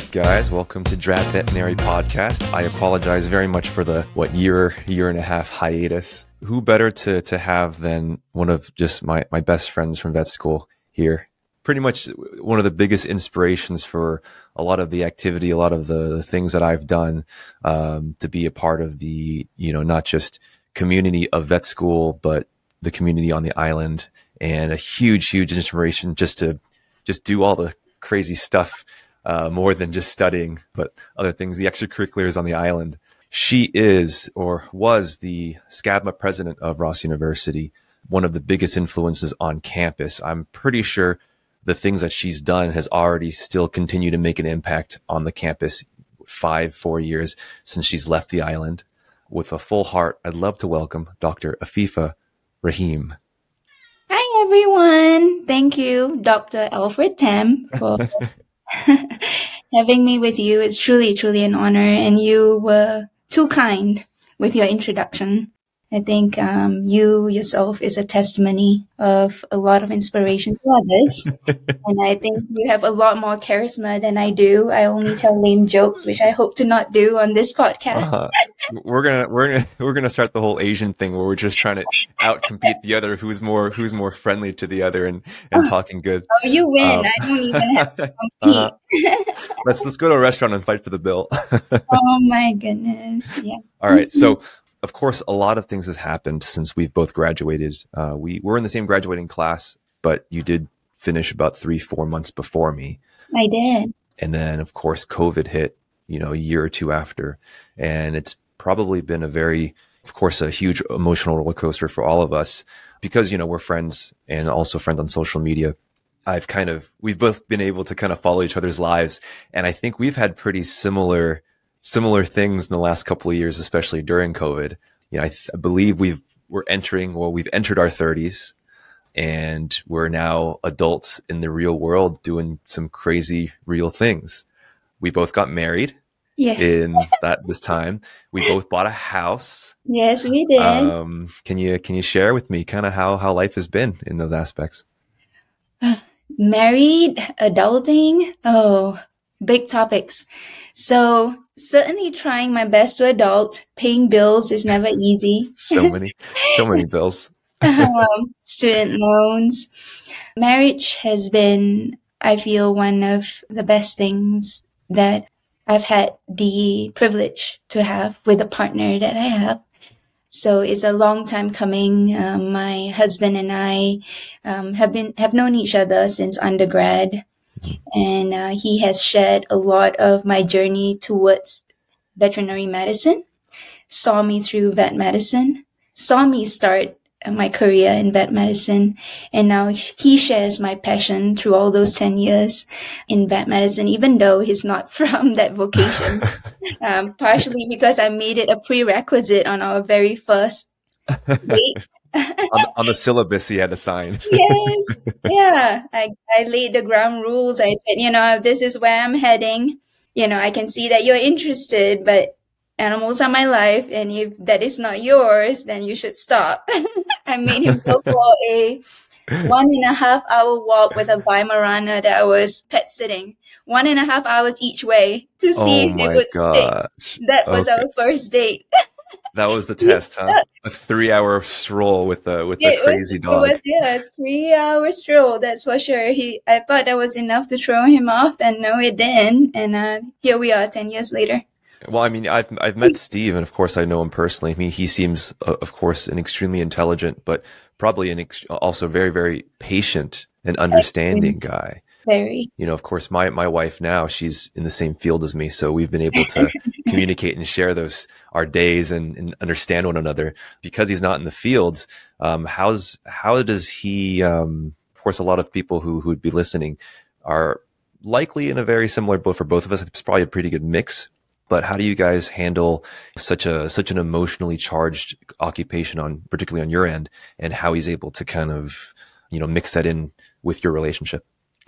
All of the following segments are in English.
guys? Welcome to Drab Veterinary Podcast. I apologize very much for the, year and a half hiatus. Who better to have than one of just my best friends from vet school here? Pretty much one of the biggest inspirations for a lot of the activity, a lot of the things that I've done to be a part of the, not just community of vet school, but the community on the island, and a huge inspiration just to do all the crazy stuff, more than just studying, but other things, the extracurriculars on the island. She is, or was, the SCAVMA president of Ross University, one of the biggest influences on campus. I'm pretty sure the things that she's done has already still continued to make an impact on the campus 4 years since she's left the island. With a full heart, I'd love to welcome Dr. Afifa Rahim. Hi, everyone. Thank you, Dr. Alfred Tam, for having me with you. It's truly an honor, and you were too kind with your introduction. I think you yourself is a testimony of a lot of inspiration to others. And I think you have a lot more charisma than I do. I only tell lame jokes, which I hope to not do on this podcast. We're gonna start the whole Asian thing where we're just trying to outcompete the other, who's more friendly to the other and talking good. Oh, you win. I don't even have to compete. Let's go to a restaurant and fight for the bill. Oh my goodness. Yeah. All right. So, of course, a lot of things has happened since we've both graduated. We were in the same graduating class, but you did finish about 3-4 months before me. I did. And then, of course, COVID hit, a year or two after. And it's probably been a huge emotional roller coaster for all of us because, we're friends and also friends on social media. We've both been able to kind of follow each other's lives. And I think we've had pretty similar things in the last couple of years, especially during COVID. I believe we've entered our 30s, and we're now adults in the real world doing some crazy real things. We both got married. Yes. In this time, we both bought a house. Yes, we did. Can you share with me kind of how life has been in those aspects? Married, adulting, big topics. So certainly trying my best to adult. Paying bills is never easy. So many bills. Student loans. Marriage has been, I feel, one of the best things that I've had the privilege to have with a partner that I have. So it's a long time coming. My husband and I have known each other since undergrad. And he has shared a lot of my journey towards veterinary medicine, saw me through vet medicine, saw me start my career in vet medicine, and now he shares my passion through all those 10 years in vet medicine, even though he's not from that vocation, partially because I made it a prerequisite on our very first date. on the syllabus he had to sign. Yes. Yeah. I laid the ground rules. I said, this is where I'm heading. I can see that you're interested, but animals are my life. And if that is not yours, then you should stop. I made him go for a 1.5 hour walk with a Weimaraner that I was pet sitting. 1.5 hours each way to see if it would stick. That was our first date. That was the test, huh? A 3-hour stroll with the crazy dog. It was a 3-hour stroll, that's for sure. I thought that was enough to throw him off, and no, it didn't. And here we are 10 years later. Well, I mean, I've met Steve, and of course I know him personally. I mean, he seems, of course, an extremely intelligent, but probably also very, very patient and understanding guy. Very. Of course, my wife now, she's in the same field as me, so we've been able to communicate and share our days and understand one another. Because he's not in the fields, how does he? Of course, a lot of people who would be listening are likely in a very similar boat for both of us. It's probably a pretty good mix. But how do you guys handle such an emotionally charged occupation particularly on your end, and how he's able to kind of, mix that in with your relationship?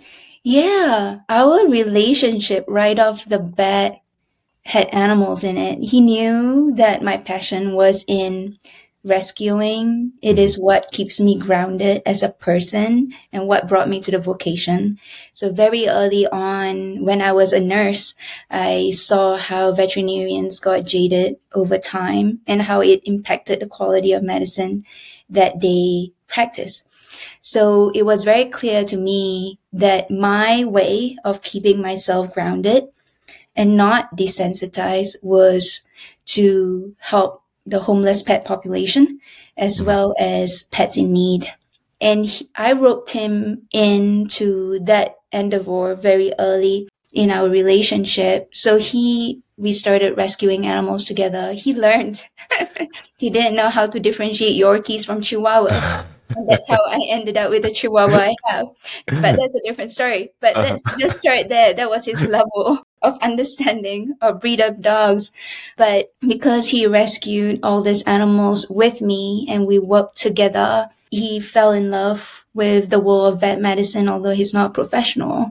Yeah, our relationship right off the bat had animals in it. He knew that my passion was in rescuing. It is what keeps me grounded as a person and what brought me to the vocation. So very early on, when I was a nurse, I saw how veterinarians got jaded over time and how it impacted the quality of medicine that they practice. So it was very clear to me that my way of keeping myself grounded and not desensitized was to help the homeless pet population as well as pets in need. And I roped him into that endeavor very early in our relationship. So we started rescuing animals together. He learned. He didn't know how to differentiate Yorkies from Chihuahuas. And that's how I ended up with the Chihuahua I have. But that's a different story. But let's just start there. That was his level of understanding of breed of dogs. But because he rescued all these animals with me and we worked together, he fell in love with the world of vet medicine, although he's not professional.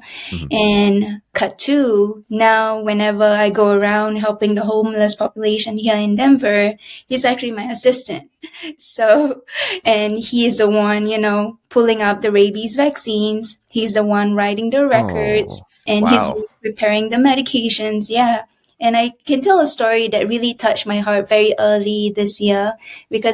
And cut to now, whenever I go around helping the homeless population here in Denver, he's actually my assistant. So, and he is the one, pulling up the rabies vaccines. He's the one writing the records and he's preparing the medications. Yeah. And I can tell a story that really touched my heart very early this year because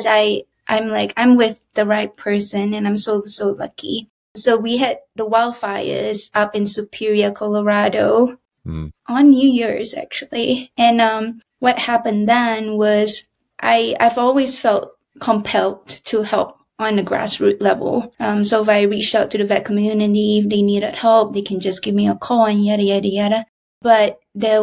I'm with the right person and I'm so lucky. So we had the wildfires up in Superior, Colorado on New Year's actually. And what happened then was I've always felt compelled to help on the grassroots level. So if I reached out to the vet community, if they needed help, they can just give me a call and yada, yada, yada. But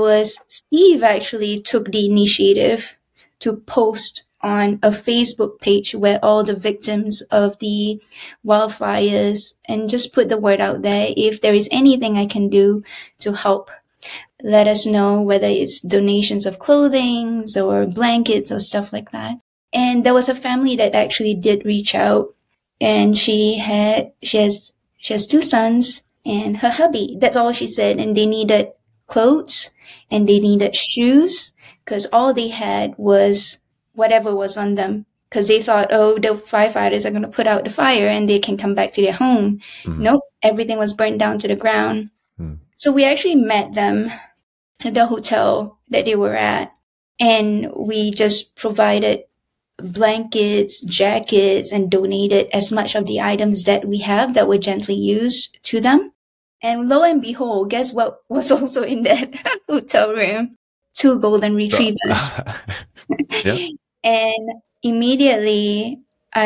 Steve actually took the initiative to post on a Facebook page where all the victims of the wildfires and just put the word out there. If there is anything I can do to help, let us know, whether it's donations of clothing or blankets or stuff like that. And there was a family that actually did reach out, and she has 2 sons and her hubby. That's all she said. And they needed clothes and they needed shoes because all they had was whatever was on them, because they thought, the firefighters are going to put out the fire and they can come back to their home. Nope, everything was burned down to the ground. So we actually met them at the hotel that they were at, and we just provided blankets, jackets, and donated as much of the items that we have that were gently used to them. And lo and behold, guess what was also in that hotel room? 2 golden retrievers. Yeah. And immediately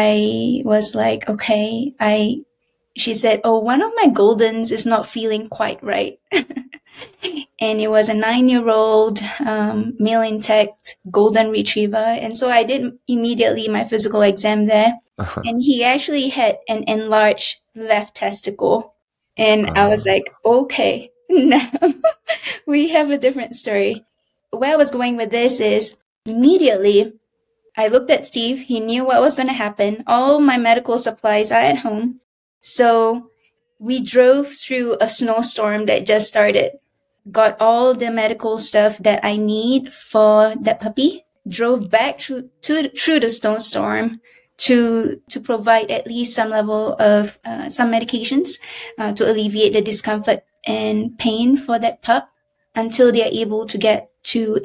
I was like, okay, she said, one of my Goldens is not feeling quite right. And it was a 9-year-old male intact golden retriever. And so I did immediately my physical exam there. And he actually had an enlarged left testicle. And I was like, okay, now we have a different story. Where I was going with this is immediately I looked at Steve. He knew what was going to happen. All my medical supplies are at home. So we drove through a snowstorm that just started, got all the medical stuff that I need for that puppy, drove back through the snowstorm to provide at least some level of some medications to alleviate the discomfort and pain for that pup until they're able to get to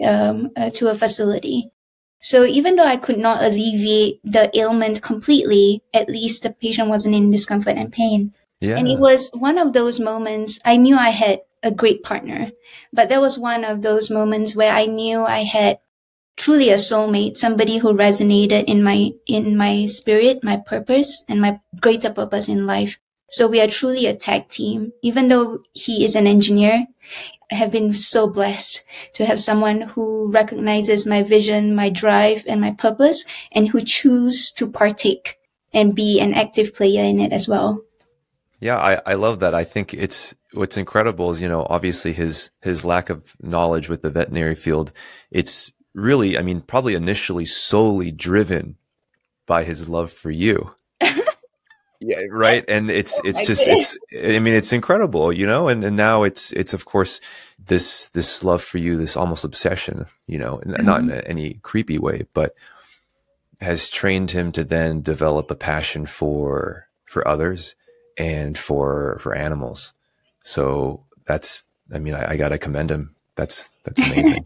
a facility. So even though I could not alleviate the ailment completely, at least the patient wasn't in discomfort and pain. Yeah. And it was one of those moments. I knew I had a great partner, but there was one of those moments where I knew I had truly a soulmate, somebody who resonated in my spirit, my purpose, and my greater purpose in life. So we are truly a tag team. Even though he is an engineer, I have been so blessed to have someone who recognizes my vision, my drive, and my purpose, and who choose to partake and be an active player in it as well. Yeah, I love that. I think what's incredible is, obviously his lack of knowledge with the veterinary field. It's really, probably initially solely driven by his love for you. Yeah, right. And it's incredible, and now it's of course this love for you, this almost obsession, not in any creepy way, but has trained him to then develop a passion for others and for animals. So that's, I mean, I gotta commend him. That's amazing.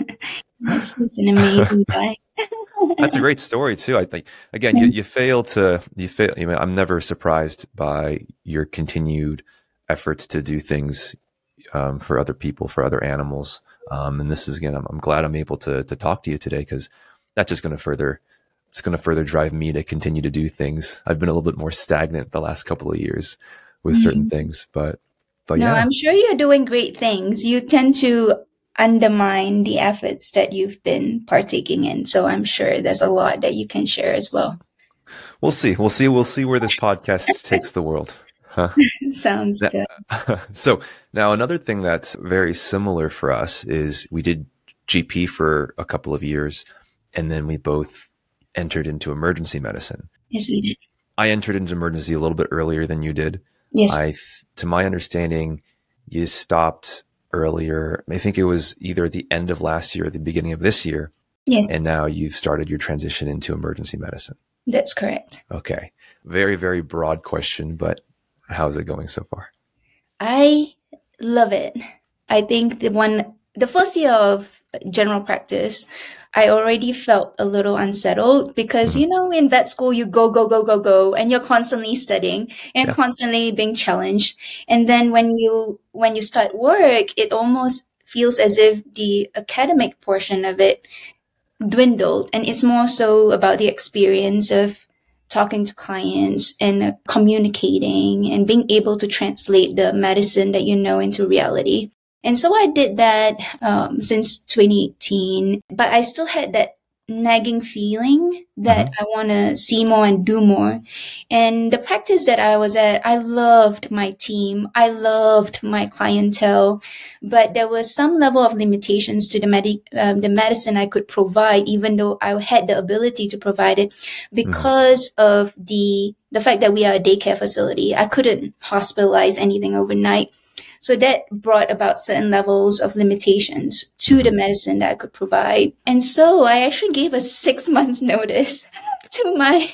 Yes, he's an amazing guy. That's a great story too. I think again, you fail. You know, I'm never surprised by your continued efforts to do things for other people, for other animals. And this is again, I'm glad I'm able to talk to you today, because that's just going to further, it's going to further drive me to continue to do things. I've been a little bit more stagnant the last couple of years with certain things, but No, yeah. I'm sure you're doing great things. You tend to undermine the efforts that you've been partaking in. So I'm sure there's a lot that you can share as well. We'll see. We'll see where this podcast takes the world. Huh? Sounds good. So now another thing that's very similar for us is we did GP for a couple of years, and then we both entered into emergency medicine. Yes, we did. I entered into emergency a little bit earlier than you did. Yes. To my understanding, you stopped earlier. I think it was either at the end of last year or the beginning of this year. Yes. And now you've started your transition into emergency medicine. That's correct. Okay. Very, very broad question, but how's it going so far? I love it. I think the first year of general practice, I already felt a little unsettled because, you know, in vet school, you go, and you're constantly studying and constantly being challenged. And then when you start work, it almost feels as if the academic portion of it dwindled, and it's more so about the experience of talking to clients and communicating and being able to translate the medicine that you know into reality. And so I did that since 2018, but I still had that nagging feeling that I want to see more and do more. And the practice that I was at, I loved my team. I loved my clientele, but there was some level of limitations to the medicine I could provide, even though I had the ability to provide it because of the fact that we are a daycare facility. I couldn't hospitalize anything overnight. So that brought about certain levels of limitations to the medicine that I could provide. And so I actually gave a 6 months notice to my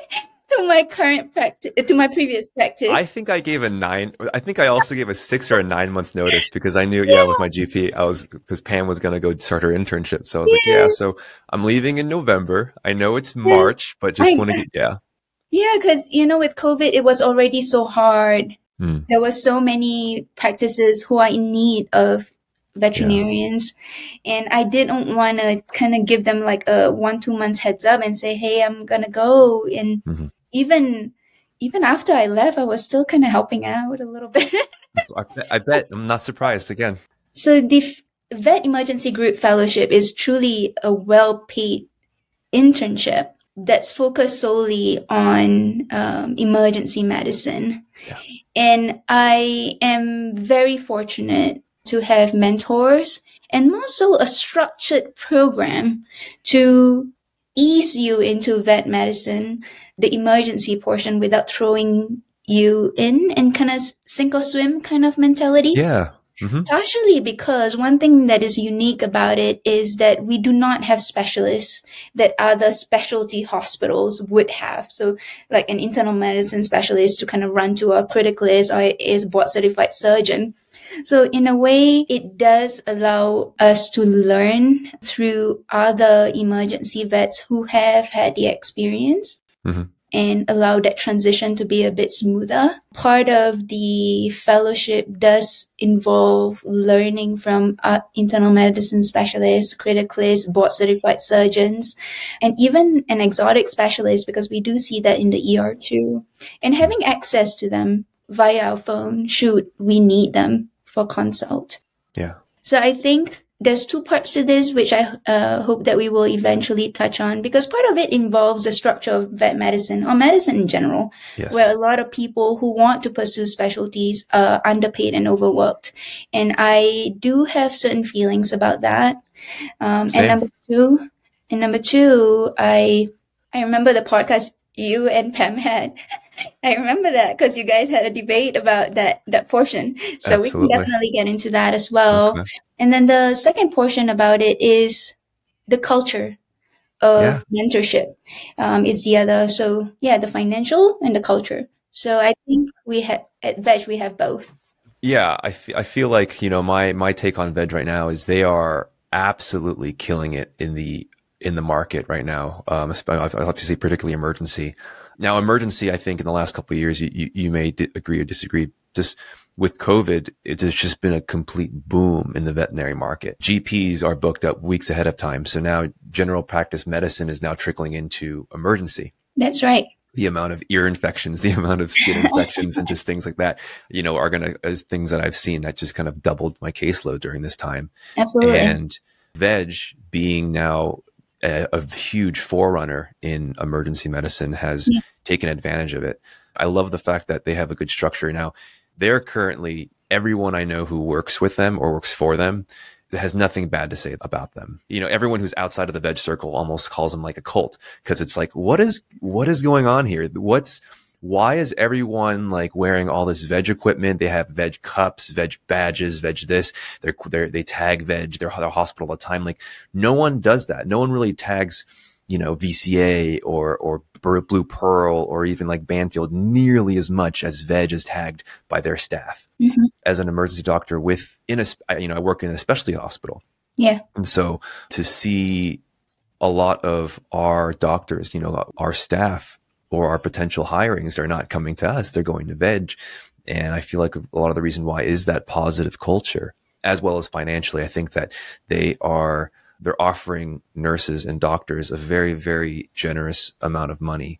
current practice, to my previous practice. I think I gave I think I also gave a 6 or a 9 month notice because I knew, with my GP, because Pam was going to go start her internship. So I was like, so I'm leaving in November. I know it's March, but just want to get, Yeah, because, with COVID, it was already so hard. There were so many practices who are in need of veterinarians, and I didn't want to kind of give them like a 1-2 months heads up and say, hey, I'm going to go. And even after I left, I was still kind of helping out a little bit. I bet. I'm not surprised again. So the Vet Emergency Group Fellowship is truly a well-paid internship that's focused solely on emergency medicine. And I am very fortunate to have mentors and also a structured program to ease you into vet medicine, the emergency portion, without throwing you in and kind of sink or swim kind of mentality. Yeah. Partially because one thing that is unique about it is that we do not have specialists that other specialty hospitals would have. So like an internal medicine specialist to kind of run to a criticalist or is a board certified surgeon. So in a way, it does allow us to learn through other emergency vets who have had the experience. And allow that transition to be a bit smoother. Part of the fellowship does involve learning from internal medicine specialists, criticalists, board certified surgeons, and even an exotic specialist, because we do see that in the ER too. And having access to them via our phone should we need them for consult. Yeah. So I think there's 2 parts to this, which I hope that we will eventually touch on, because part of it involves the structure of vet medicine or medicine in general, where a lot of people who want to pursue specialties are underpaid and overworked. And I do have certain feelings about that. And number two, I remember the podcast you and Pam had. I remember that because you guys had a debate about that portion. So we can definitely get into that as well. Okay. And then the second portion about it is the culture of mentorship is the other. So yeah, the financial and the culture. So I think at Veg, we have both. Yeah, I feel like, my take on Veg right now is they are absolutely killing it in the market right now. I'll have to say particularly emergency. Now, emergency, I think in the last couple of years, you may agree or disagree. Just with COVID, it's just been a complete boom in the veterinary market. GPs are booked up weeks ahead of time. So now general practice medicine is now trickling into emergency. That's right. The amount of ear infections, the amount of skin infections and just things like that, are going to, as things that I've seen that just kind of doubled my caseload during this time. Absolutely. And Veg being now a huge forerunner in emergency medicine has taken advantage of it. I love the fact that they have a good structure. Now, they're currently, everyone I know who works with them or works for them has nothing bad to say about them. Everyone who's outside of the Veg circle almost calls them like a cult, because it's like, what is going on here? Why is everyone like wearing all this Veg equipment? They have Veg cups, Veg badges, Veg this. They tag Veg. They're hospital all the time. Like, no one does that. No one really tags, VCA or Blue Pearl or even like Banfield nearly as much as Veg is tagged by their staff. Mm-hmm. As an emergency doctor I work in a specialty hospital. Yeah. And so to see a lot of our doctors, our staff or our potential hirings are not coming to us, they're going to Veg. And I feel like a lot of the reason why is that positive culture, as well as financially. I think that they're offering nurses and doctors a very, very generous amount of money.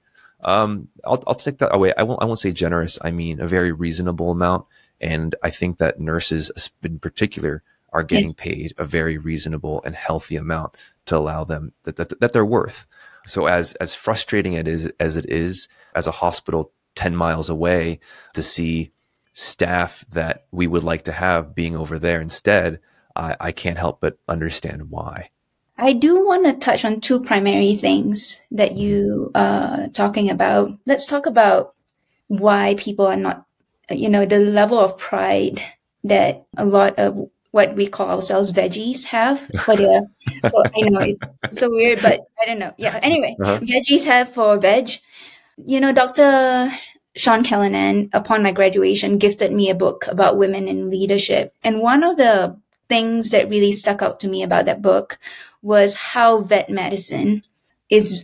I'll take that away. I won't say generous. I mean, a very reasonable amount. And I think that nurses in particular are getting paid a very reasonable and healthy amount to allow them that they're worth. So as frustrating as it is as a hospital 10 miles away to see staff that we would like to have being over there instead, I can't help but understand why. I do want to touch on two primary things that you are talking about. Let's talk about why people are not, the level of pride that a lot of what we call ourselves veggies have for their, I know it's so weird, but I don't know. Yeah. Anyway, veggies have for Veg. Dr. Sean Callanan, upon my graduation, gifted me a book about women in leadership. And one of the things that really stuck out to me about that book was how vet medicine is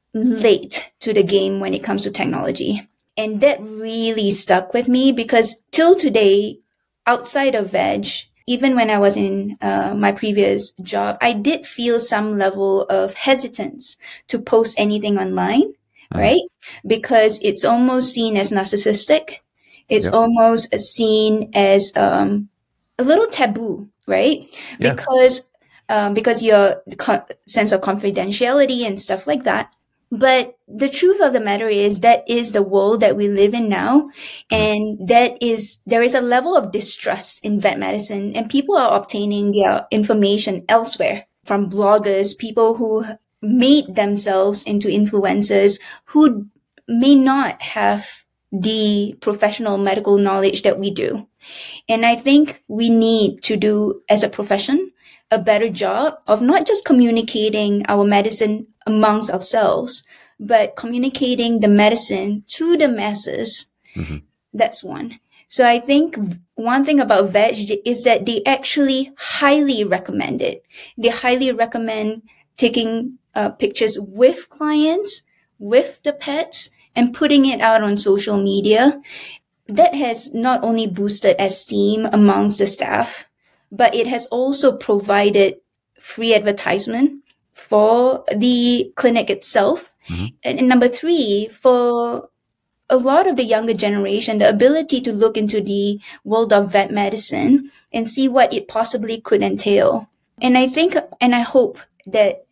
late to the game when it comes to technology. And that really stuck with me because till today, outside of Veg, even when I was in my previous job, I did feel some level of hesitance to post anything online, right? Because it's almost seen as narcissistic. It's almost seen as a little taboo, right? Yeah. Because your sense of confidentiality and stuff like that. But the truth of the matter is that is the world that we live in now. And there is a level of distrust in vet medicine, and people are obtaining their information elsewhere from bloggers, people who made themselves into influencers who may not have the professional medical knowledge that we do. And I think we need to do, as a profession, a better job of not just communicating our medicine amongst ourselves, but communicating the medicine to the masses. Mm-hmm. That's one. So I think one thing about Veg is that they actually highly recommend it. They highly recommend taking pictures with clients, with the pets, and putting it out on social media. That has not only boosted esteem amongst the staff, but it has also provided free advertisement for the clinic itself. Mm-hmm. And number three, for a lot of the younger generation, the ability to look into the world of vet medicine and see what it possibly could entail. And I think, and I hope that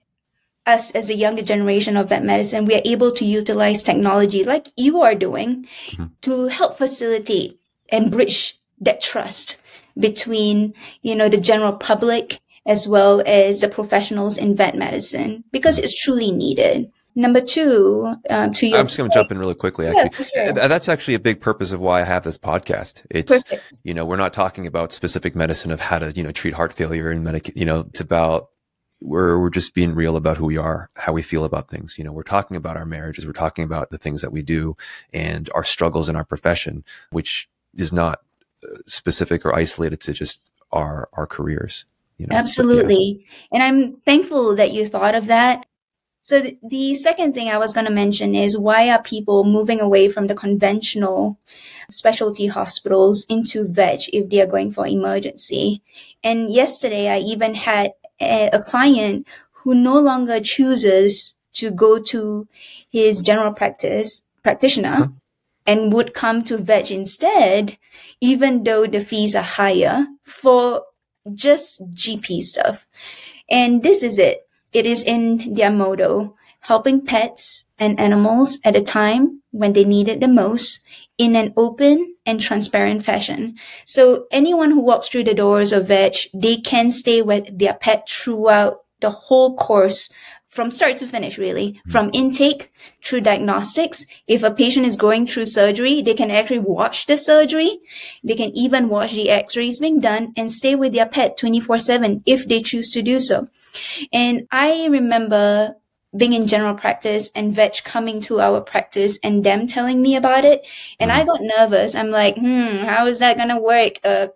us as a younger generation of vet medicine, we are able to utilize technology like you are doing to help facilitate and bridge that trust between, the general public as well as the professionals in vet medicine, because it's truly needed. Number two, to your I'm just going to jump in really quickly. Actually, sure. That's actually a big purpose of why I have this podcast. It's, perfect. We're not talking about specific medicine of how to, treat heart failure and it's about, we're just being real about who we are, how we feel about things. You know, we're talking about our marriages, we're talking about the things that we do and our struggles in our profession, which is not specific or isolated to just our careers, you know. Absolutely. And I'm thankful that you thought of that. So the second thing I was going to mention is, why are people moving away from the conventional specialty hospitals into veg if they are going for emergency? And yesterday I even had a client who no longer chooses to go to his general practitioner and would come to veg instead, even though the fees are higher for just GP stuff. And this is it. It is in their motto, helping pets and animals at a time when they need it the most, in an open and transparent fashion. So anyone who walks through the doors of veg, they can stay with their pet throughout the whole course, from start to finish, really, from intake through diagnostics. If a patient is going through surgery, they can actually watch the surgery. They can even watch the x-rays being done and stay with their pet 24/7 if they choose to do so. And I remember being in general practice and veg coming to our practice and them telling me about it. And I got nervous. I'm like, how is that going to work? A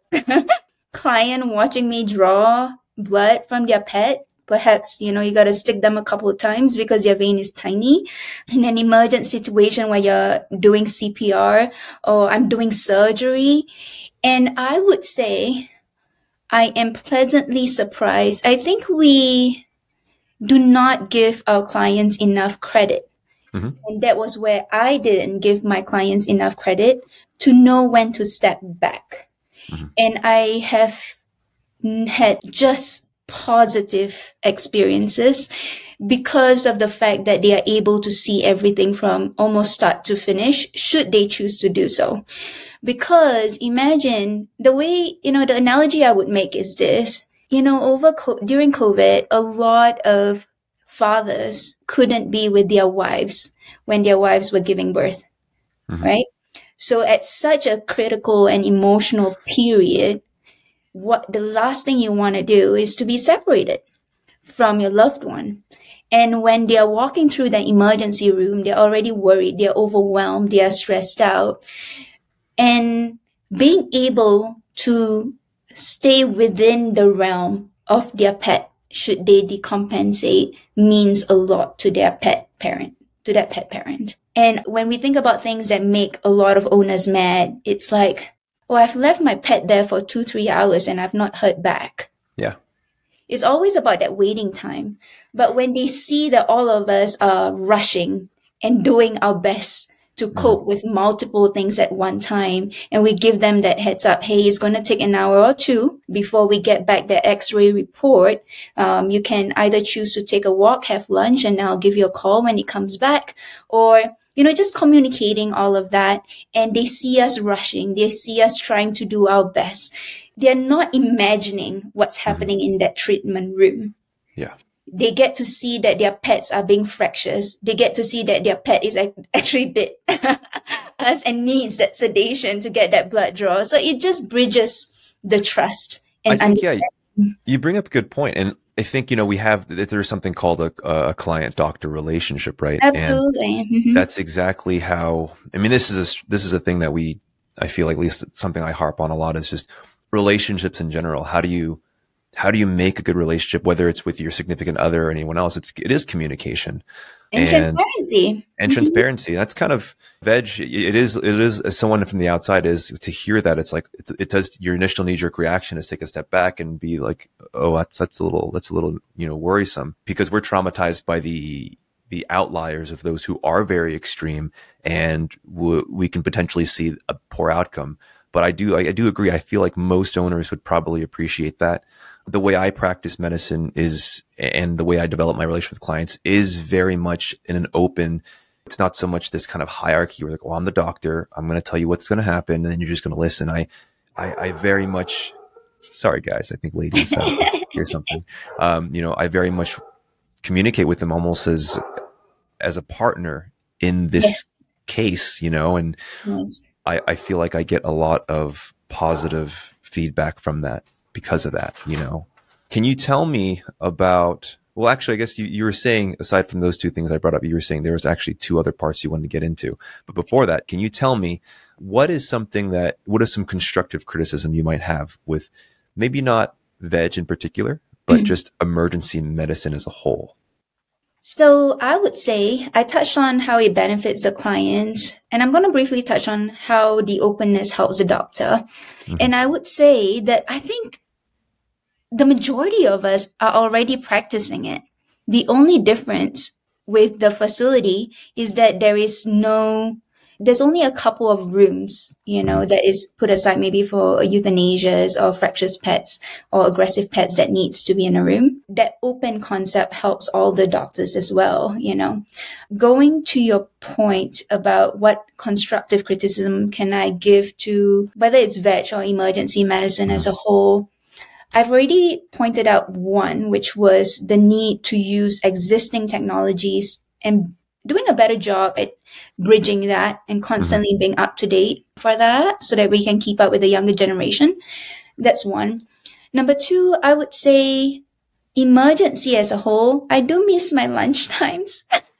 client watching me draw blood from their pet. Perhaps, you got to stick them a couple of times because your vein is tiny. In an emergent situation where you're doing CPR or I'm doing surgery. And I would say I am pleasantly surprised. I think we do not give our clients enough credit. And that was where I didn't give my clients enough credit to know when to step back. And I have had just positive experiences because of the fact that they are able to see everything from almost start to finish, should they choose to do so. Because imagine the way, the analogy I would make is this, during COVID, a lot of fathers couldn't be with their wives when their wives were giving birth, right? So at such a critical and emotional period, what the last thing you want to do is to be separated from your loved one. And when they are walking through the emergency room, they're already worried, they're overwhelmed, they are stressed out. And being able to stay within the realm of their pet, should they decompensate, means a lot to their pet parent, to that pet parent. And when we think about things that make a lot of owners mad, it's like, oh, I've left my pet there for 2-3 hours and I've not heard back. Yeah. It's always about that waiting time. But when they see that all of us are rushing and doing our best to cope with multiple things at one time, and we give them that heads up, hey, it's going to take an hour or two before we get back the x-ray report. You can either choose to take a walk, have lunch, and I'll give you a call when it comes back. Or, just communicating all of that. And they see us rushing. They see us trying to do our best. They're not imagining what's happening in that treatment room. Yeah. They get to see that their pets are being fractious. They get to see that their pet is actually bit us and needs that sedation to get that blood draw. So it just bridges the trust. And I think, you bring up a good point. And I think, there's something called a client-doctor relationship, right? Absolutely. And that's exactly how, this is a thing that I feel like, at least something I harp on a lot, is just relationships in general. How do you make a good relationship, whether it's with your significant other or anyone else? It is communication and transparency. And transparency. That's kind of veg. It is as someone from the outside, is to hear that. It's like, it does, your initial knee-jerk reaction is take a step back and be like, oh, that's a little, worrisome, because we're traumatized by the outliers of those who are very extreme, and we can potentially see a poor outcome. But I do agree. I feel like most owners would probably appreciate that. The way I practice medicine and the way I develop my relationship with clients is very much in an open. It's not so much this kind of hierarchy where like, well, I'm the doctor, I'm going to tell you what's going to happen, and then you're just going to listen. I very much, sorry guys, I think ladies hear something. I very much communicate with them almost as a partner in this case, and I feel like I get a lot of positive feedback from that because of that, Can you tell me about, well, actually, I guess you were saying, aside from those two things I brought up, you were saying there was actually two other parts you wanted to get into. But before that, can you tell me what is some constructive criticism you might have with maybe not veg in particular, but just emergency medicine as a whole? So I would say I touched on how it benefits the client, and I'm going to briefly touch on how the openness helps the doctor. And I would say that I think the majority of us are already practicing it. The only difference with the facility is that there's only a couple of rooms, that is put aside maybe for euthanasias or fractious pets or aggressive pets that needs to be in a room. That open concept helps all the doctors as well, Going to your point about what constructive criticism can I give to whether it's veg or emergency medicine as a whole, I've already pointed out one, which was the need to use existing technologies and doing a better job at bridging that and constantly being up to date for that so that we can keep up with the younger generation. That's one. Number two, I would say emergency as a whole. I do miss my lunch times.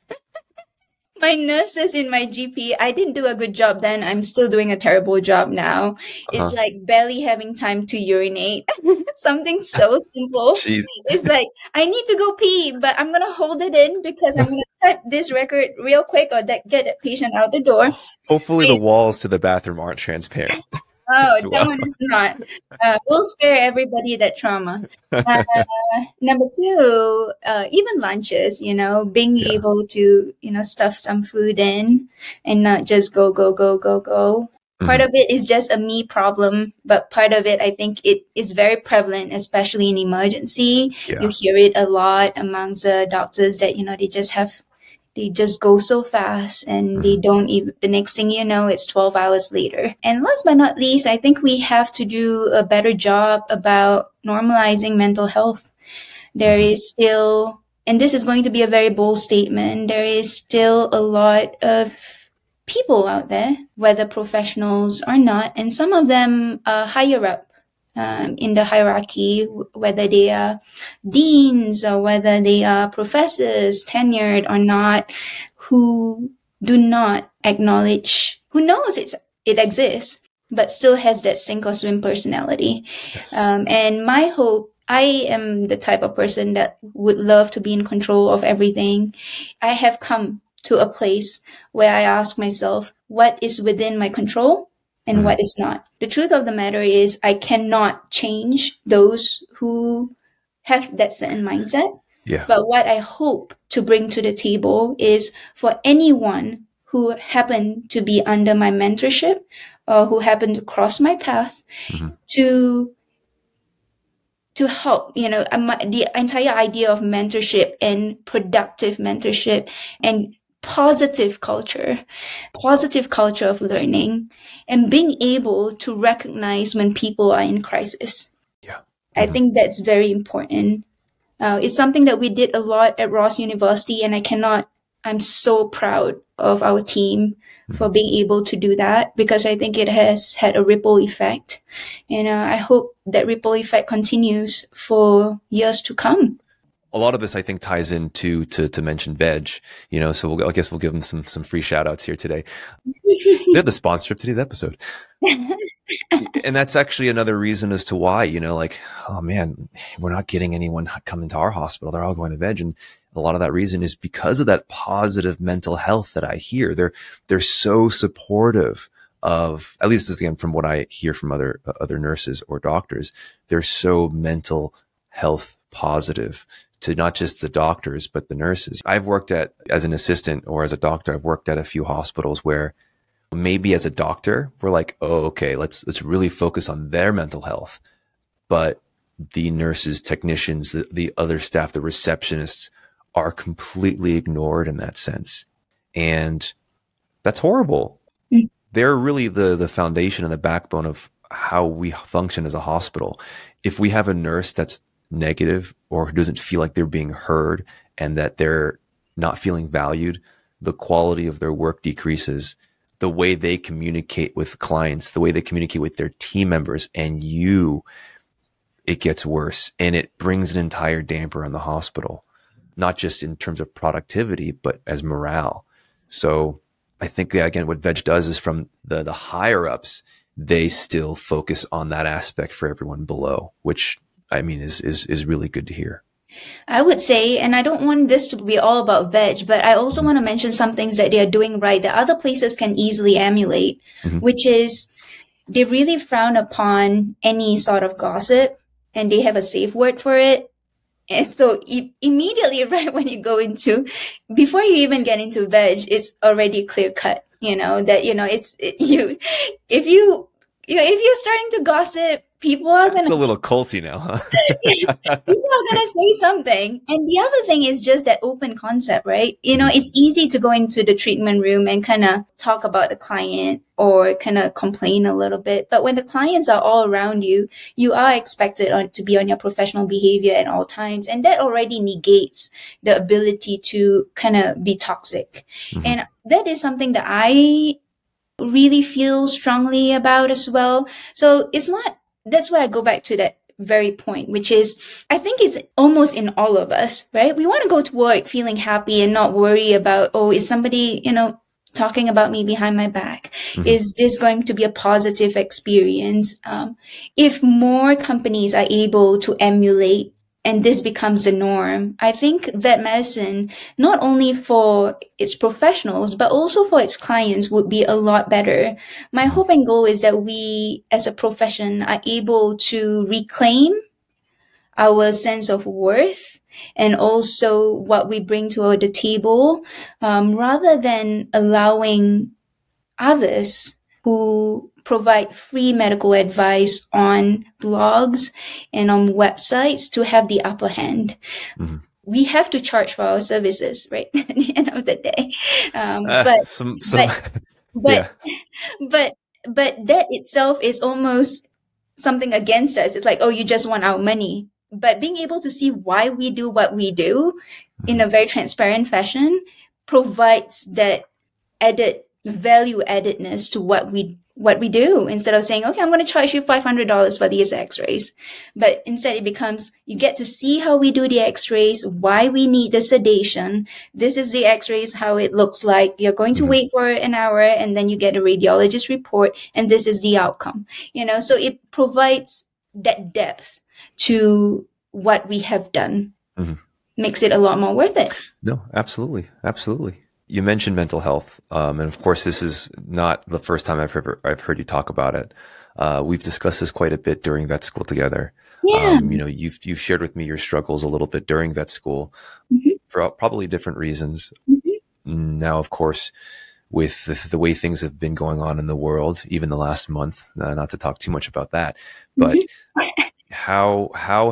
My nurses in my GP, I didn't do a good job then. I'm still doing a terrible job now. It's like barely having time to urinate. Something so simple. Jeez. It's like, I need to go pee, but I'm going to hold it in because I'm going to type this record real quick or get that patient out the door. Hopefully the walls to the bathroom aren't transparent. Oh, that one is not. We'll spare everybody that trauma. Number two, even lunches, being able to, stuff some food in and not just go, go, go, go, go. Part of it is just a me problem, but part of it, I think it is very prevalent, especially in emergency. Yeah. You hear it a lot amongst the doctors that, they just go so fast and they don't even, the next thing you know, it's 12 hours later. And last but not least, I think we have to do a better job about normalizing mental health. There is still, and this is going to be a very bold statement, there is still a lot of people out there, whether professionals or not, and some of them are higher up in the hierarchy, whether they are deans or whether they are professors, tenured or not, who do not acknowledge, who knows it exists, but still has that sink or swim personality. Yes. And my hope, I am the type of person that would love to be in control of everything. I have come to a place where I ask myself, what is within my control and what is not? The truth of the matter is I cannot change those who have that certain mindset. Yeah. But what I hope to bring to the table is for anyone who happened to be under my mentorship or who happened to cross my path to help, the entire idea of mentorship and productive mentorship and positive culture of learning, and being able to recognize when people are in crisis. Yeah. I think that's very important. It's something that we did a lot at Ross University, and I'm so proud of our team for being able to do that, because I think it has had a ripple effect. And I hope that ripple effect continues for years to come. A lot of this, I think, ties into to mention veg, so I guess we'll give them some free shout outs here today. They're the sponsor of today's episode. And that's actually another reason as to why, oh man, we're not getting anyone coming to our hospital. They're all going to veg. And a lot of that reason is because of that positive mental health that I hear. They're so supportive of, at least again, from what I hear from other nurses or doctors, they're so mental health positive to not just the doctors, but the nurses. I've worked as an assistant or as a doctor, I've worked at a few hospitals where maybe as a doctor, we're like, oh, okay, let's really focus on their mental health. But the nurses, technicians, the other staff, the receptionists are completely ignored in that sense. And that's horrible. They're really the foundation and the backbone of how we function as a hospital. If we have a nurse that's negative or who doesn't feel like they're being heard and that they're not feeling valued, the quality of their work decreases. The way they communicate with clients, the way they communicate with their team members and you it gets worse, and it brings an entire damper on the hospital, not just in terms of productivity, but as morale. So I think, again, what VEG does is from the higher ups, they still focus on that aspect for everyone below, which I mean is really good to hear. I would say, and I don't want this to be all about VEG, but I also want to mention some things that they are doing right that other places can easily emulate, which is they really frown upon any sort of gossip, and they have a safe word for it. And so immediately, right when you go into, before you even get into VEG, it's already clear cut, that, if you're starting to gossip, people are It's a little culty now, huh? people are gonna say something. And the other thing is just that open concept, right? It's easy to go into the treatment room and kind of talk about the client or kind of complain a little bit. But when the clients are all around you, you are expected to be on your professional behavior at all times. And that already negates the ability to kind of be toxic. And that is something that I really feel strongly about as well. So that's why I go back to that very point, which is, I think it's almost in all of us, right? We want to go to work feeling happy and not worry about, is somebody, talking about me behind my back? Is this going to be a positive experience? If more companies are able to emulate and this becomes the norm, I think that medicine, not only for its professionals, but also for its clients, would be a lot better. My hope and goal is that we, as a profession, are able to reclaim our sense of worth and also what we bring to the table, rather than allowing others who provide free medical advice on blogs and on websites to have the upper hand. We have to charge for our services, right? At the end of the day. But that itself is almost something against us. It's like, you just want our money. But being able to see why we do what we do in a very transparent fashion provides that added value addedness to what we do, instead of saying, okay, I'm going to charge you $500 for these x-rays. But instead it becomes, you get to see how we do the x-rays, why we need the sedation. This is the x-rays, how it looks like. You're going to wait for an hour and then you get a radiologist report and this is the outcome. So it provides that depth to what we have done. Makes it a lot more worth it. No, absolutely. Absolutely. You mentioned mental health, and of course, this is not the first time I've heard you talk about it. We've discussed this quite a bit during vet school together. Yeah. You've shared with me your struggles a little bit during vet school for probably different reasons. Now, of course, with the way things have been going on in the world, even the last month, not to talk too much about that, but how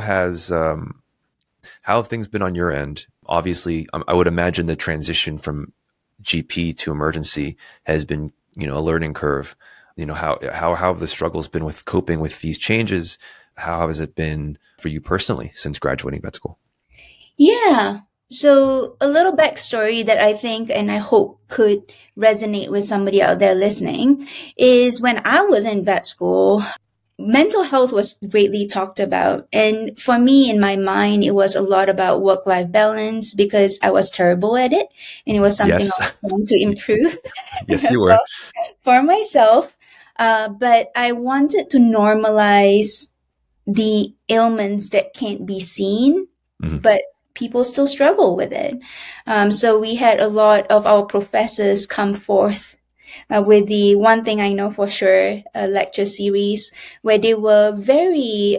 have things been on your end? Obviously, I would imagine the transition from GP to emergency has been, a learning curve. How have the struggles been with coping with these changes? How has it been for you personally since graduating vet school? Yeah. So a little backstory that I think and I hope could resonate with somebody out there listening is when I was in vet school, mental health was greatly talked about. And for me, in my mind, it was a lot about work-life balance because I was terrible at it. And it was something I was trying to improve. Yes, you were. For myself. But I wanted to normalize the ailments that can't be seen, but people still struggle with it. So we had a lot of our professors come forth with the One Thing I Know for Sure lecture series, where they were very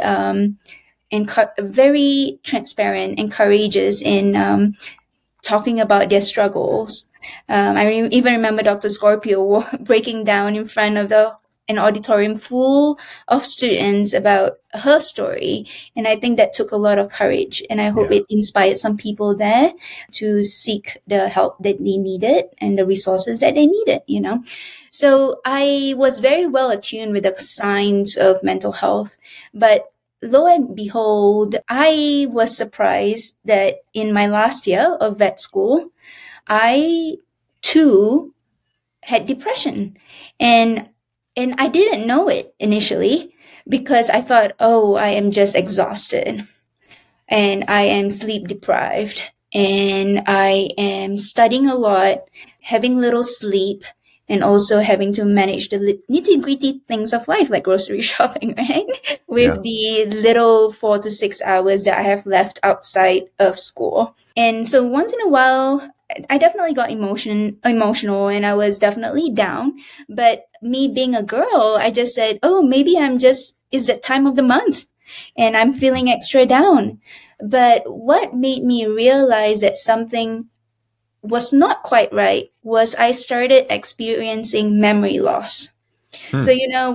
very transparent and courageous in talking about their struggles. I even remember Dr. Scorpio breaking down in front of an auditorium full of students about her story. And I think that took a lot of courage. And I hope it inspired some people there to seek the help that they needed and the resources that they needed, So I was very well attuned with the signs of mental health. But lo and behold, I was surprised that in my last year of vet school, I too had depression. And I didn't know it initially, because I thought, oh, I am just exhausted and I am sleep deprived and I am studying a lot, having little sleep, and also having to manage the nitty gritty things of life like grocery shopping, right? Yeah. With the little 4 to 6 hours that I have left outside of school. And so once in a while, I definitely got emotional and I was definitely down. But me being a girl, I just said, oh, maybe is that time of the month and I'm feeling extra down. But what made me realize that something was not quite right was I started experiencing memory loss. So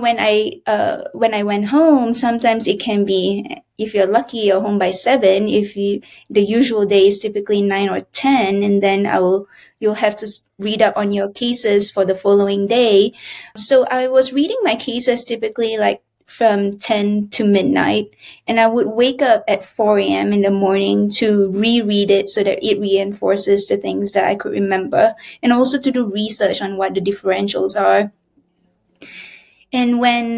when I went home, sometimes it can be, if you're lucky, you're home by 7. The usual day is typically 9 or 10, and then you'll have to read up on your cases for the following day. So I was reading my cases typically like from 10 to midnight, and I would wake up at 4 a.m. in the morning to reread it so that it reinforces the things that I could remember, and also to do research on what the differentials are. And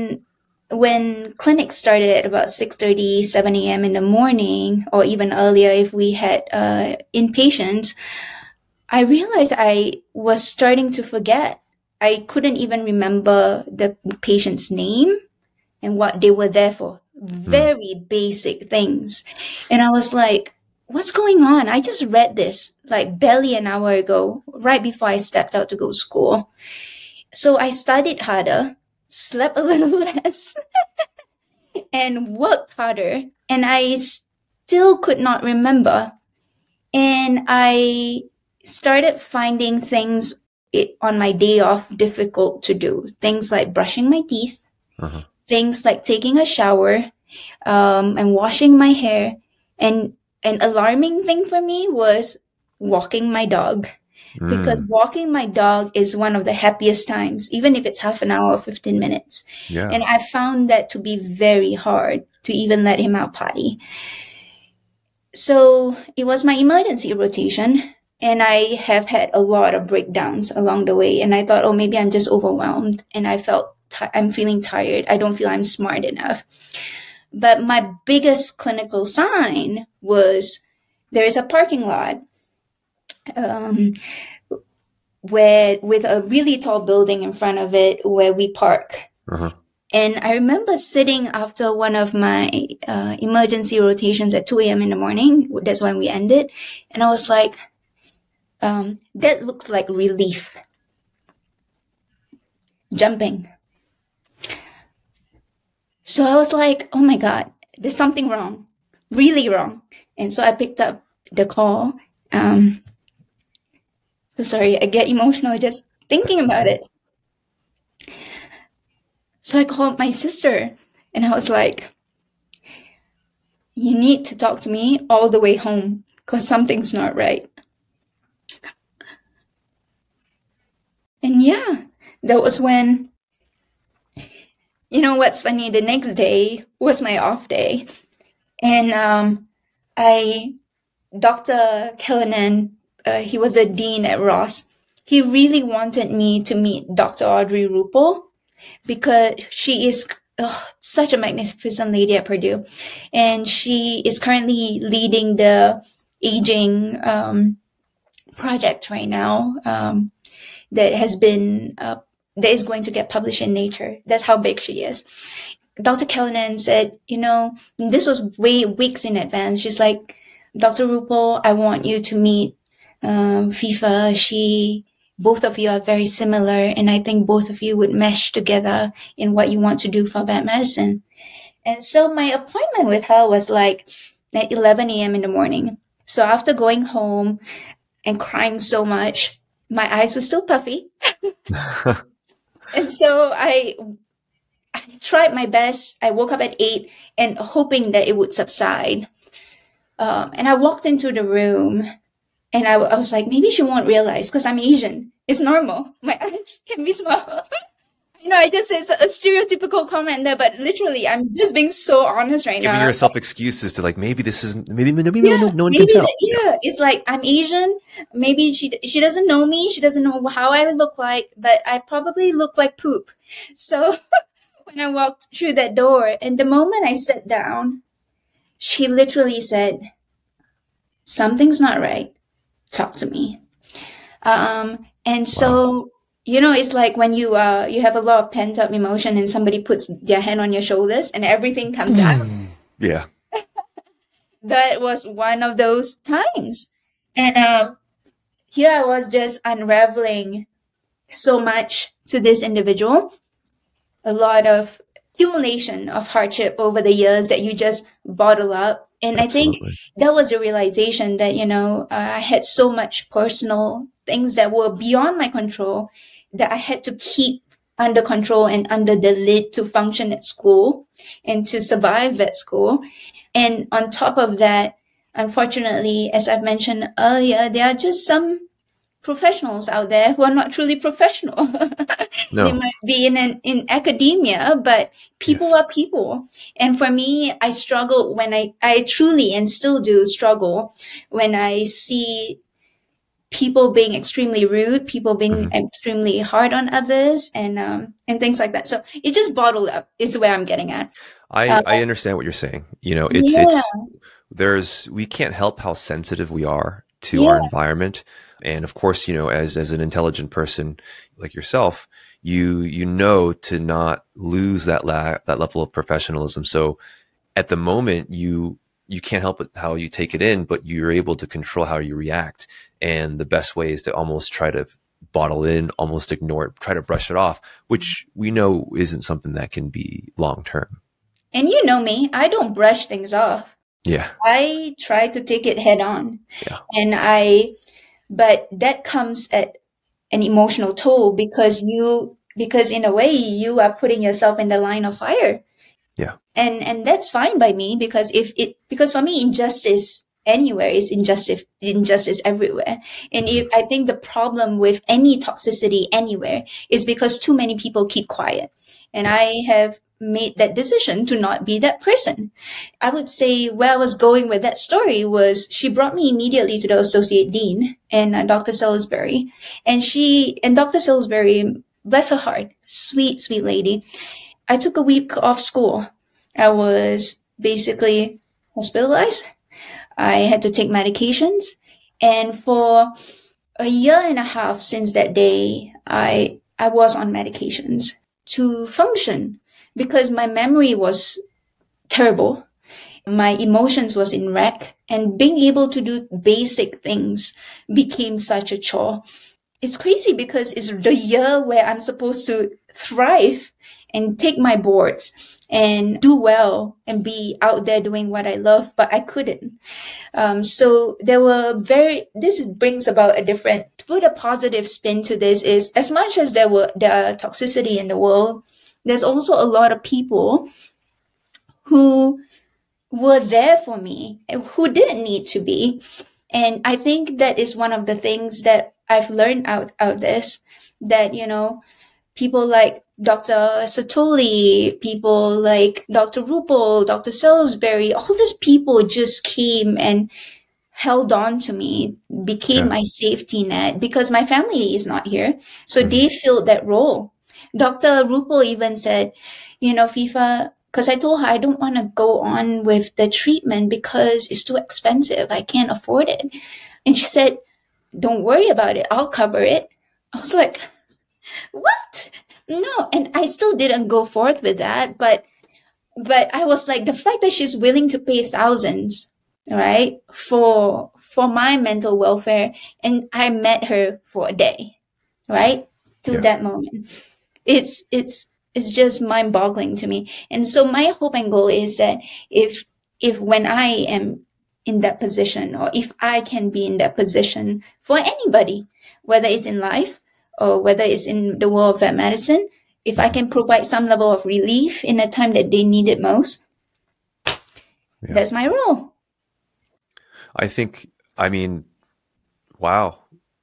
when clinics started at about 6:30, 7 a.m. in the morning, or even earlier if we had inpatients, I realized I was starting to forget. I couldn't even remember the patient's name and what they were there for. Very basic things. And I was like, what's going on? I just read this like barely an hour ago, right before I stepped out to go to school. So I studied harder, slept a little less, and worked harder. And I still could not remember. And I started finding things on my day off difficult to do. Things like brushing my teeth, things like taking a shower, and washing my hair. And an alarming thing for me was walking my dog. Because walking my dog is one of the happiest times, even if it's half an hour or 15 minutes. Yeah. And I found that to be very hard to even let him out potty. So it was my emergency rotation, and I have had a lot of breakdowns along the way. And I thought, oh, maybe I'm just overwhelmed, and I'm feeling tired. I don't feel I'm smart enough. But my biggest clinical sign was there is a parking lot where with a really tall building in front of it where we park. And I remember sitting after one of my emergency rotations at 2 a.m. in the morning. That's when we ended. And I was like, that looks like relief. Jumping. So I was like, oh my God, there's something wrong. Really wrong. And so I picked up the call. So sorry, I get emotional just thinking about it. So I called my sister and I was like, you need to talk to me all the way home because something's not right. And yeah, that was when, what's funny, the next day was my off day. And Dr. Callanan, he was a dean at Ross. He really wanted me to meet Dr. Audrey Ruppel because she is such a magnificent lady at Purdue. And she is currently leading the aging project right now that is going to get published in Nature. That's how big she is. Dr. Callanan said, this was weeks in advance. She's like, Dr. Ruppel, I want you to meet FIFA. Both of you are very similar, and I think both of you would mesh together in what you want to do for vet medicine. And so my appointment with her was like at 11 a.m. in the morning. So after going home and crying so much, my eyes were still puffy. And so I tried my best. I woke up at 8 and hoping that it would subside. And I walked into the room and I was like, maybe she won't realize because I'm Asian. It's normal. My eyes can be small. I just said a stereotypical comment there, but literally, I'm just being so honest right now. Giving yourself excuses to like, maybe this isn't, maybe no one can tell. Yeah, it's like I'm Asian. Maybe she doesn't know me. She doesn't know how I look like, but I probably look like poop. So when I walked through that door. And the moment I sat down, she literally said, something's not right. Talk to me. And so, it's like when you have a lot of pent up emotion and somebody puts their hand on your shoulders and everything comes out. Yeah. That was one of those times. And here I was just unraveling so much to this individual, a lot of accumulation of hardship over the years that you just bottle up. And Absolutely. I think that was a realization that, I had so much personal things that were beyond my control that I had to keep under control and under the lid to function at school and to survive at school. And on top of that, unfortunately, as I've mentioned earlier, there are just some professionals out there who are not truly professional. No. They might be in academia, but people Yes. are people. And for me, I struggle when I truly and still do struggle when I see people being extremely rude, people being extremely hard on others, and things like that. So it just bottled up is where I'm getting at. I understand what you're saying. We can't help how sensitive we are to our environment. And of course, as an intelligent person like yourself, you know to not lose that level of professionalism. So at the moment, you can't help it how you take it in, but you're able to control how you react. And the best way is to almost try to bottle in, almost ignore it, try to brush it off, which we know isn't something that can be long term. And you know me, I don't brush things off. Yeah. I try to take it head on. Yeah. But that comes at an emotional toll because in a way you are putting yourself in the line of fire. Yeah. And that's fine by me because because for me, injustice anywhere is injustice everywhere. And I think the problem with any toxicity anywhere is because too many people keep quiet. And I have made that decision to not be that person. I would say where I was going with that story was she brought me immediately to the associate dean and Dr. Salisbury. And Dr. Salisbury, bless her heart, sweet, sweet lady. I took a week off school. I was basically hospitalized. I had to take medications. And for a year and a half since that day, I was on medications to function because my memory was terrible. My emotions was in wreck, and being able to do basic things became such a chore. It's crazy because it's the year where I'm supposed to thrive and take my boards and do well and be out there doing what I love, but I couldn't. So this brings about to put a positive spin to this is as much as there are toxicity in the world, there's also a lot of people who were there for me and who didn't need to be. And I think that is one of the things that I've learned out this, that, people like Dr. Satoli, people like Dr. Rupel, Dr. Salisbury, all these people just came and held on to me, became my safety net because my family is not here. So they filled that role. Dr. Rupel even said, FIFA, because I told her I don't want to go on with the treatment because it's too expensive. I can't afford it. And she said, don't worry about it. I'll cover it. I was like, what? No. And I still didn't go forth with that. But I was like, the fact that she's willing to pay thousands, right, for my mental welfare. And I met her for a day, right, till that moment. It's just mind boggling to me. And so my hope and goal is that if when I am in that position, or if I can be in that position for anybody, whether it's in life or whether it's in the world of vet medicine, if I can provide some level of relief in a time that they need it most, that's my role. Wow.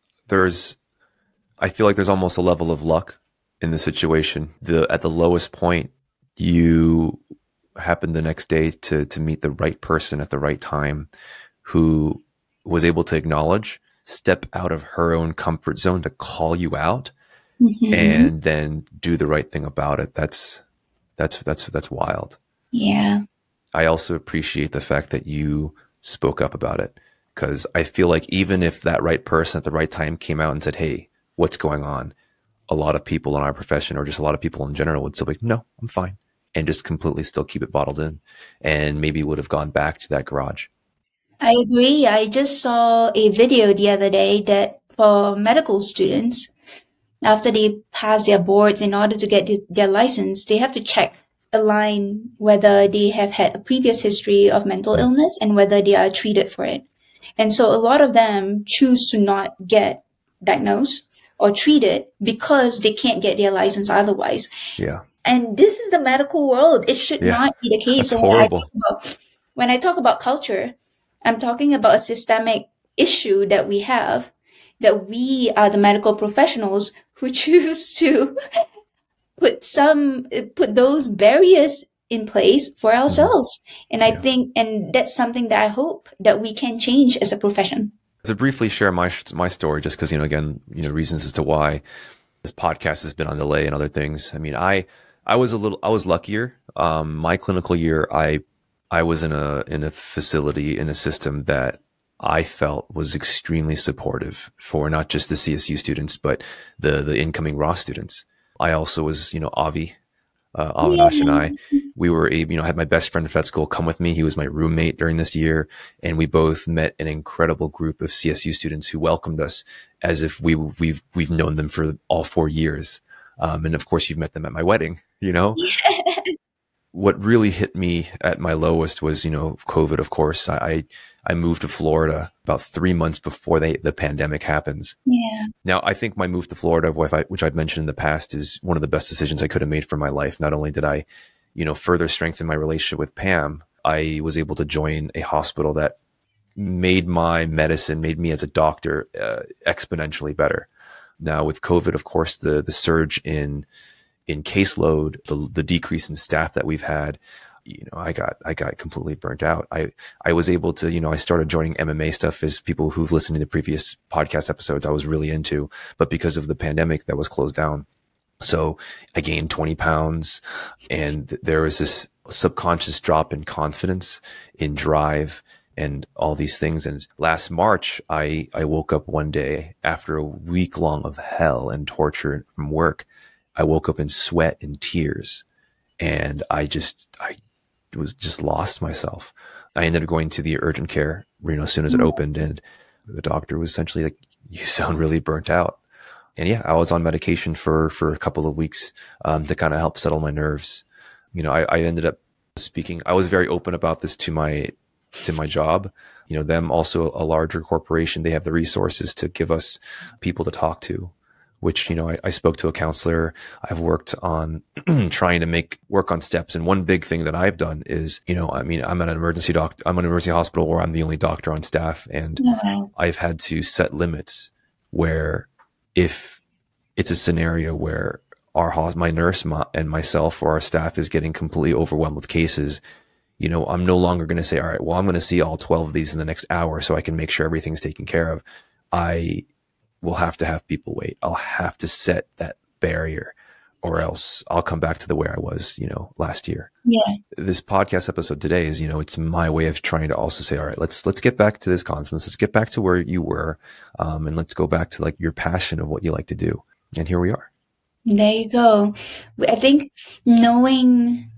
I feel like there's almost a level of luck in the situation. At the lowest point, you happen the next day to meet the right person at the right time who was able to acknowledge, step out of her own comfort zone to call you out and then do the right thing about it. That's That's wild. Yeah. I also appreciate the fact that you spoke up about it, because I feel like even if that right person at the right time came out and said, "Hey, what's going on?" a lot of people in our profession, or just a lot of people in general, would still be like, "No, I'm fine," and just completely still keep it bottled in, and maybe would have gone back to that garage. I agree. I just saw a video the other day that for medical students, after they pass their boards, in order to get their license, they have to check a line whether they have had a previous history of mental Mm. illness and whether they are treated for it. And so a lot of them choose to not get diagnosed or treated because they can't get their license otherwise. Yeah. And this is the medical world. It should Yeah. not be the case. That's So horrible. when I talk about culture, I'm talking about a systemic issue that we have, that we are the medical professionals who choose to put those barriers in place for ourselves. And I Yeah. think, and that's something that I hope that we can change as a profession. To briefly share my story, just because, again, reasons as to why this podcast has been on delay and other things. I mean, I was luckier. My clinical year, I was in a facility, in a system that I felt was extremely supportive for not just the CSU students, but the incoming Ross students. I also was, Avi, Avinash and I, we were had my best friend at vet school come with me. He was my roommate during this year, and we both met an incredible group of CSU students who welcomed us as if we've known them for all 4 years. And of course, you've met them at my wedding. What really hit me at my lowest was, COVID, of course. I moved to Florida about 3 months before the pandemic happens. Yeah. Now, I think my move to Florida, which I've mentioned in the past, is one of the best decisions I could have made for my life. Not only did I, further strengthen my relationship with Pam, I was able to join a hospital that made me as a doctor exponentially better. Now, with COVID, of course, the surge in caseload, the decrease in staff that we've had, I got completely burnt out. I was able to, I started joining MMA stuff, as people who've listened to the previous podcast episodes, I was really into, but because of the pandemic, that was closed down. So I gained 20 pounds, and there was this subconscious drop in confidence, in drive, and all these things. And last March, I woke up one day after a week long of hell and torture from work. I woke up in sweat and tears, and I was just lost myself. I ended up going to the urgent care, as soon as it opened, and the doctor was essentially like, "You sound really burnt out." And yeah, I was on medication for a couple of weeks to kind of help settle my nerves. I ended up speaking. I was very open about this to my job. Them also a larger corporation, they have the resources to give us people to talk to, which, I spoke to a counselor. I've worked on trying to work on steps. And one big thing that I've done is, I'm at an emergency hospital where I'm the only doctor on staff. And Wow. I've had to set limits where, if it's a scenario where my nurse and myself or our staff is getting completely overwhelmed with cases, I'm no longer going to say, all right, well, I'm going to see all 12 of these in the next hour so I can make sure everything's taken care of. I will have to have people wait. I'll have to set that barrier, or else I'll come back to the way I was, last year. Yeah. This podcast episode today is, it's my way of trying to also say, all right, let's get back to this confidence. Let's get back to where you were. And let's go back to your passion of what you like to do. And here we are. There you go. I think knowing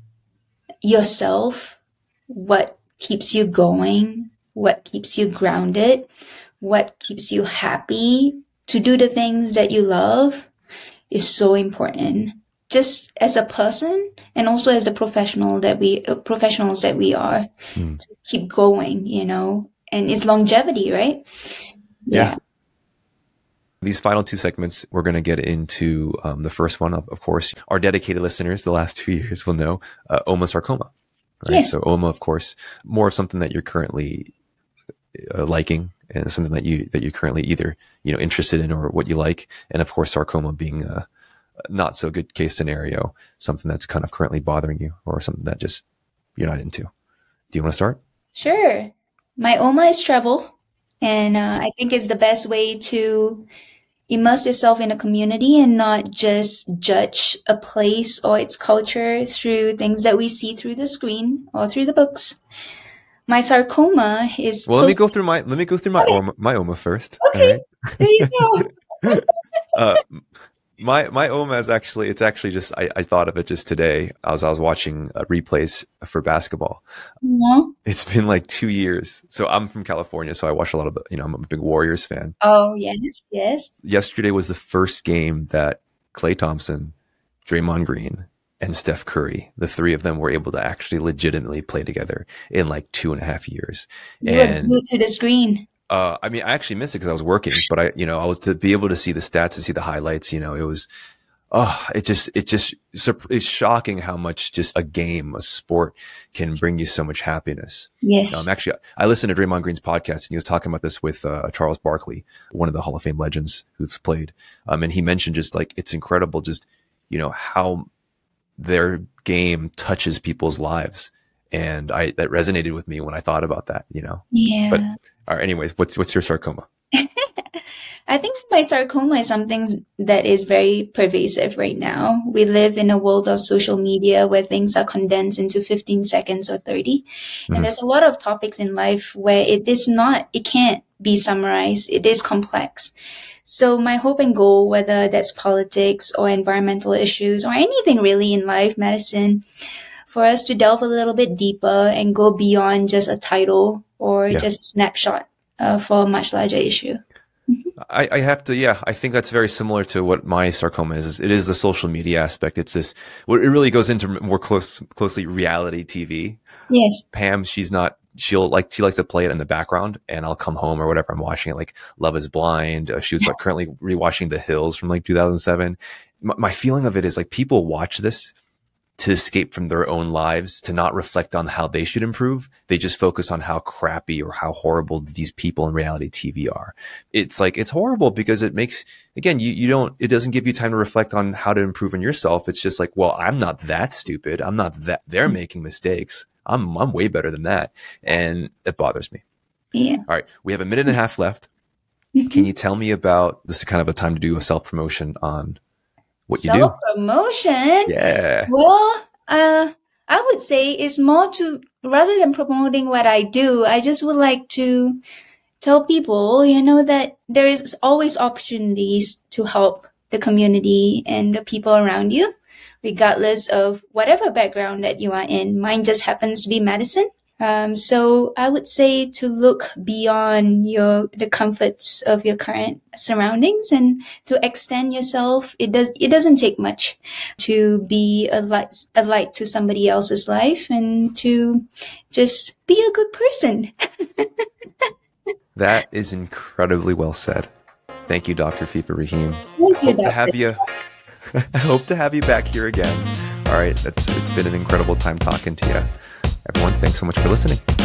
yourself, what keeps you going, what keeps you grounded, what keeps you happy to do the things that you love, is so important. Just as a person, and also as the professionals that we are, to keep going, and it's longevity, right? Yeah. These final 2 segments, we're going to get into the first one, of course, our dedicated listeners the last 2 years will know, omasarcoma. Right? Yes. So OMA, of course, more of something that you're currently liking, and something that you're currently either interested in or what you like, and of course sarcoma being a not so good case scenario, something that's kind of currently bothering you, or something that just you're not into. Do you want to start? Sure. My OMA is travel, and I think it's the best way to immerse yourself in a community and not just judge a place or its culture through things that we see through the screen or through the books. My sarcoma is Well, let me go through my OMA first. Okay, All right. there you go. My OMA is actually just I thought of it just today. I was watching replays for basketball. Mhm. It's been like 2 years. So I'm from California, so I watch a lot of I'm a big Warriors fan. Oh, yes, yes. Yesterday was the first game that Klay Thompson, Draymond Green, and Steph Curry, the three of them were able to actually legitimately play together in like 2.5 years. You were And glued to the screen. I mean, I actually missed it because I was working, but I was to be able to see the stats, to see the highlights, it was, it's shocking how much just a game, a sport can bring you so much happiness. Yes. I listened to Draymond Green's podcast and he was talking about this with Charles Barkley, one of the Hall of Fame legends who's played. And he mentioned just like, it's incredible just, how their game touches people's lives. And that resonated with me when I thought about that, Yeah. But all right, anyways, what's your sarcoma? I think my sarcoma is something that is very pervasive right now. We live in a world of social media where things are condensed into 15 seconds or 30. Mm-hmm. And there's a lot of topics in life where it can't be summarized. It is complex. So my hope and goal, whether that's politics or environmental issues or anything really in life, medicine, for us to delve a little bit deeper and go beyond just a title or just a snapshot for a much larger issue. I have to, I think that's very similar to what my sarcoma is. It is the social media aspect. It's this, it really goes into more closely reality TV. Yes. Pam, she likes to play it in the background and I'll come home or whatever. I'm watching it like Love is Blind. She was like currently rewatching The Hills from like 2007. My feeling of it is like people watch this to escape from their own lives, to not reflect on how they should improve. They just focus on how crappy or how horrible these people in reality TV are. It's like, it's horrible because it makes, again, it doesn't give you time to reflect on how to improve on yourself. It's just like, well, I'm not that stupid. I'm not that, they're making mistakes. I'm way better than that. And it bothers me. Yeah. All right. We have a minute and a half left. Can you tell me about, this is kind of a time to do a self-promotion on what you do? Self-promotion? Yeah. Well, I would say it's more to, rather than promoting what I do, I just would like to tell people, that there is always opportunities to help the community and the people around you, regardless of whatever background that you are in. Mine just happens to be medicine. So I would say to look beyond the comforts of your current surroundings and to extend yourself. It doesn't take much to be a light to somebody else's life and to just be a good person. That is incredibly well said. Thank you, Dr. Fifa Rahim. Thank you, I hope to have you back here again. All right. It's been an incredible time talking to you. Everyone, thanks so much for listening.